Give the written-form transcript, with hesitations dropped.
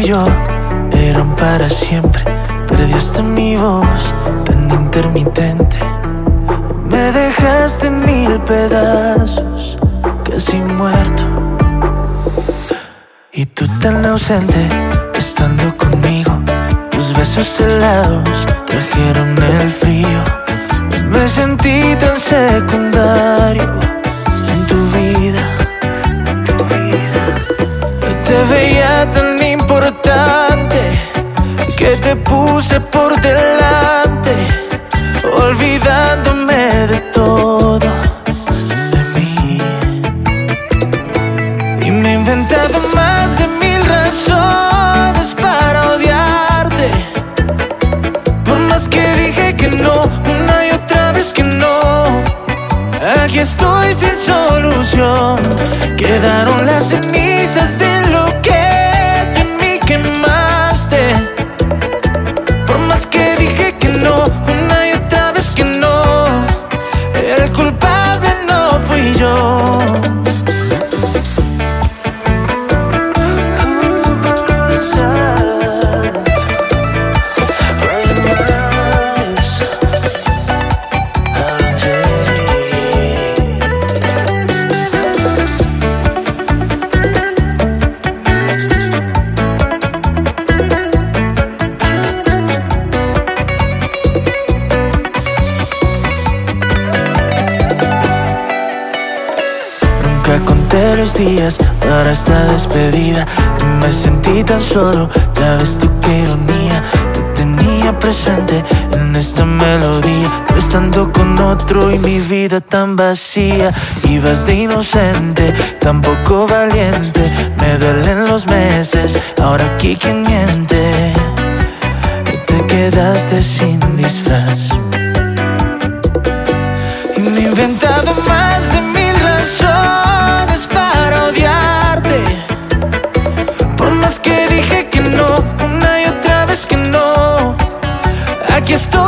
y yo eran para siempre. Perdí hasta mi voz tan intermitente. Me dejaste en 1000 pedazos, casi muerto. Y tú tan ausente, estando conmigo. Tus besos helados trajeron el frío. Me sentí tan secundario en tu vida. Te veía tan importante que te puse por delante, olvidándome de todo, de mí. Y me he inventado más de 1000 razones para odiarte. Por más que dije que no, una y otra vez que no, aquí estoy sin solución. Quedaron las cenizas de lo que en mí quemaste. Por más que dije que no, una y otra vez que no, el culpable no fui yo. Conté los días para esta despedida y me sentí tan solo. Ya ves tú qué ironía, te tenía presente en esta melodía, pero estando con otro y mi vida tan vacía. Ibas de inocente, tan poco valiente. Me duelen los meses, ahora aquí quien miente. Te quedaste sin disfraz y me he inventado más de 1000 razones para odiarte. Por más que dije que no, una y otra vez que no, aquí estoy